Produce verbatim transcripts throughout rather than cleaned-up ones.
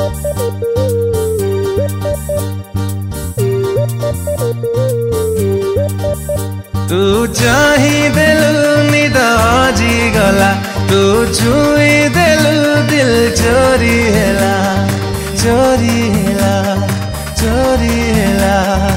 तू चाही देलु निद हजी गला, तू छुई देलु दिल चोरी हेला, चोरी हेला, चोरी हेला।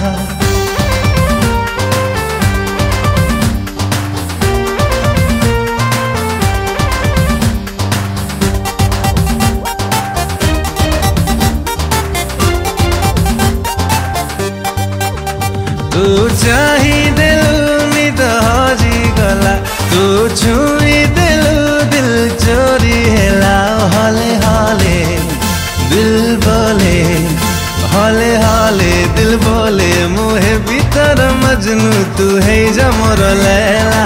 तू चाही देलु निद हजी गला, तू छुई देलु दिल चोरी हेला। हले हले दिल बोले, हले हले दिल बोले, मुहे भीतर मजनू तू है जा मोर लैला।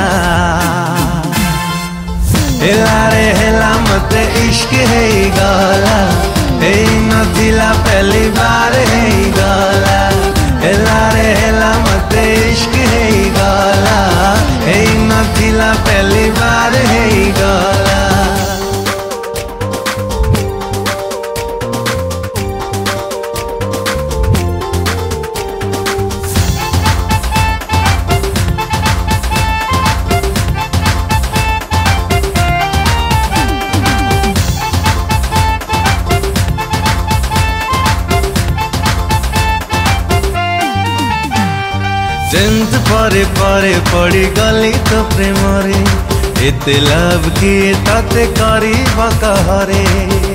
हेला रे हेला मते इश्क है गला, हे नथिला पहली बार है गला। हेला रे हेला मते इश्क है गला, हे नथिला पहली बार है गला। टेंथ परे परे पड़ी गली तो प्रेम रे, एते लव किए ताते करी बकहरे।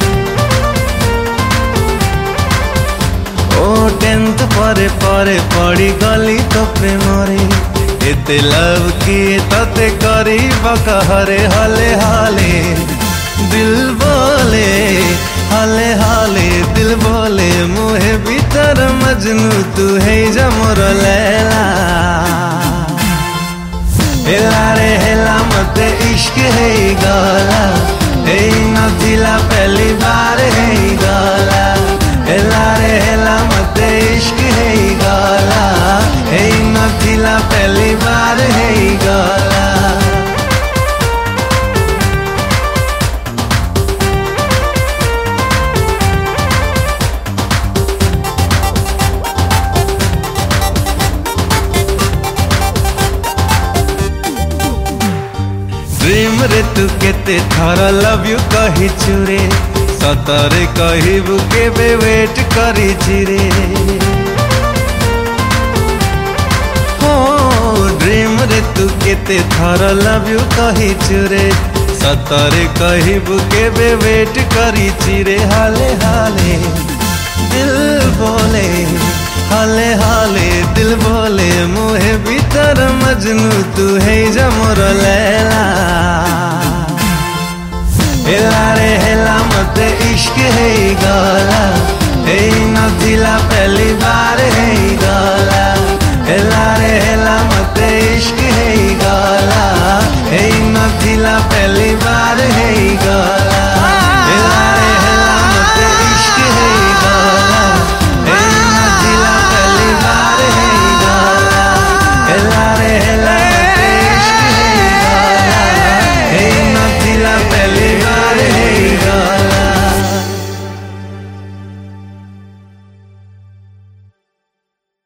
ओ टेंथ परे परे पड़ी गली तो प्रेम रे, एते लव किए ताते करी बकहरे। हले हले दिल बोले, हले हले दिल बोले, मुहे भीतर मजनू तू है जा मोर लैला। हेला रे हेला मते इश्क है गला, हे नथिला पहली बार है गला। हेला रे हेला मते इश्क है गला, हे नथिला पहली बार है गला। ड्रीम रे तू केते थर लव यू कही चुरे, सतरे कहबू केबे वेट करी रे। हो ड्रीम रे तू केते थर लव यू कही चुरे, सतरे कहबू केबे वेट करी रे। हाले हाले दिल बोले, हाले हाले दिल बोले, मुहे भीतर मजनू तू है जा मोर लैला। हेला रे हेला मते इश्क है गला, हे नथिला पहली बार है गला।